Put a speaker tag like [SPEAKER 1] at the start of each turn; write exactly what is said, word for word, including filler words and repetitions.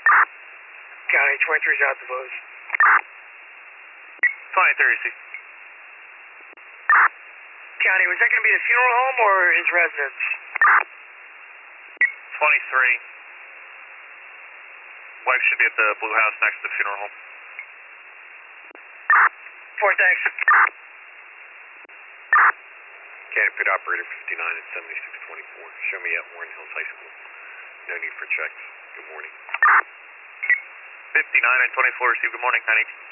[SPEAKER 1] County twenty-three's out the Bose.
[SPEAKER 2] twenty-three, receive.
[SPEAKER 1] County, was that going to be the funeral home or his residence?
[SPEAKER 2] twenty-three. Wife should be at the blue house next to the funeral home.
[SPEAKER 1] Four, thanks.
[SPEAKER 3] County Pit Operator fifty-nine and seventy-six twenty-four. Show me at Warren Hills High School. No need for checks. Good morning.
[SPEAKER 2] fifty-nine and twenty-four, receive. Good morning, nine eighteen.